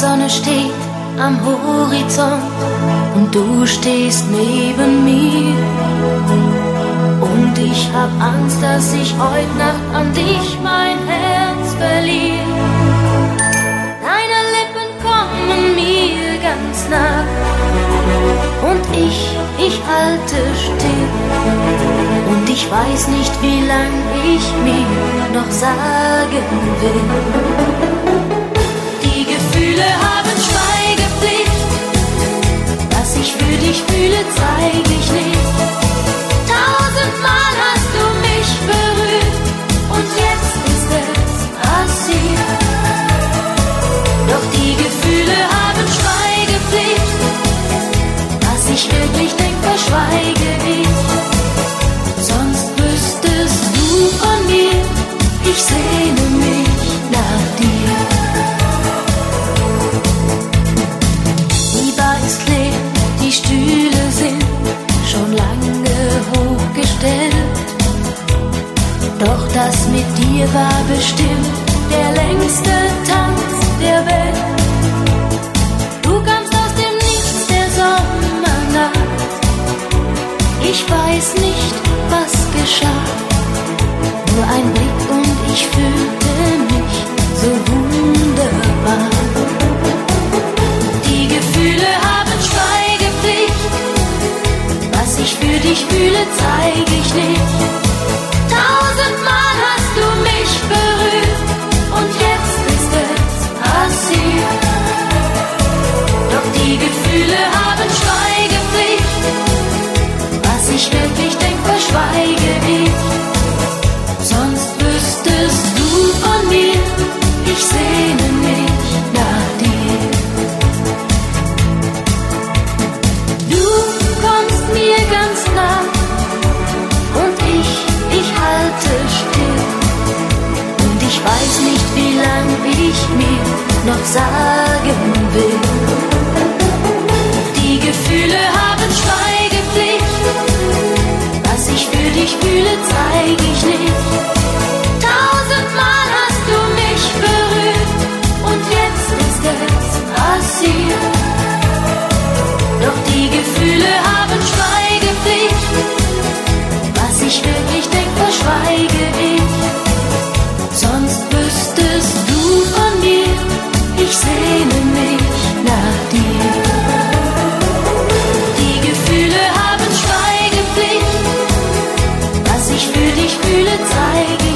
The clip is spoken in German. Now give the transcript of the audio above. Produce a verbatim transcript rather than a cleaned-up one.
Sonne steht am Horizont und du stehst neben mir. Und ich hab Angst, dass ich heut Nacht an dich mein Herz verliere. Deine Lippen kommen mir ganz nah und ich, ich halte still. Und ich weiß nicht, wie lang ich mir noch sagen will. Die Gefühle haben Schweigepflicht. Was ich für dich fühle, zeig ich nicht. Tausendmal hast du mich berührt und jetzt ist es passiert. Doch die Gefühle haben Schweigepflicht. Was ich wirklich denk, verschweige ich. Sonst wüsstest du von mir, ich sehne mich nach dir. Die Bar ist leer, die Stühle sind schon lange hochgestellt. Doch das mit dir war bestimmt der längste Tanz der Welt. Du kamst aus dem Nichts der Sommernacht. Ich weiß nicht, was geschah. Nur ein Blick und ich fühlte mich so wunderbar. Die Gefühle haben Schweigepflicht. Was ich für dich fühle, zeig ich nicht. Tausendmal hast du mich berührt und jetzt ist es passiert. Doch die Gefühle haben Schweigepflicht. Was ich wirklich denk, verschweige ich. Sonst wüsstest du von mir, ich sehne mich nach dir. Du kommst mir ganz nah und ich, ich halte still. Und ich weiß nicht, wie lang ich mir noch sagen will. Die Gefühle haben Schweigepflicht. Was ich für dich fühle, zeig ich nicht. Tausendmal hast du mich berührt und jetzt ist es passiert. Doch die Gefühle haben Schweigepflicht. Was ich wirklich denk, verschweige ich. Sonst wüsstest du von mir, ich sehne mich nach dir. Die Gefühle haben Schweigepflicht. Was ich für dich fühle, zeige